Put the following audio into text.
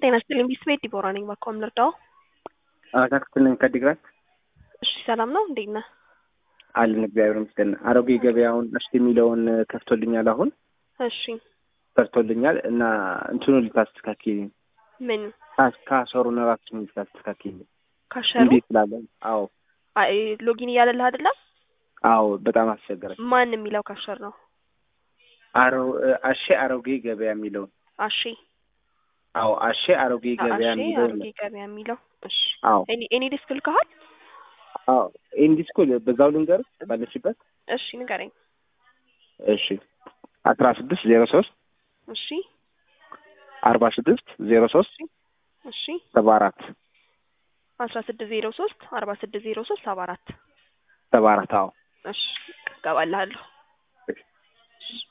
ጤና ይስጥልኝ ቢስቤት ዲቦራ ነኝ ባኮም ልርዳው ታክስልን ከዲግራት እሺ ሰላም ነው እንዴት ነህ አለን እግዚአብሔር ይመስገን አሮጌ ገበያውን እስቲ የሚለውን ከፍቶልኛል አሁን እሺ ከፍቶልኛል እና እንትኑ ልታስተካክል ምን ካሰሩን ራሱን ልታስተካክል ካሸሩ እንዴት ላለ አዎ አይ ሎጊን እያለልህ አይደለ አዎ በጣም አስቸገረኝ ማን የሚለው ካሸር ነው አሮጌ ገበያ የሚለው አሺ አዎ አሮጌ ገበያ የሚለው አሮጌ ገበያ የሚለው እሺ አዎ እኔ ዲስክል ካል አዎ ኢንዲስኩል በዛው ልንገር ባለሽበት እሺ ንገረኝ እሺ 1603 እሺ 4603 እሺ 74 1603 4603 74 74 አዎ እሺ ገባላለሁ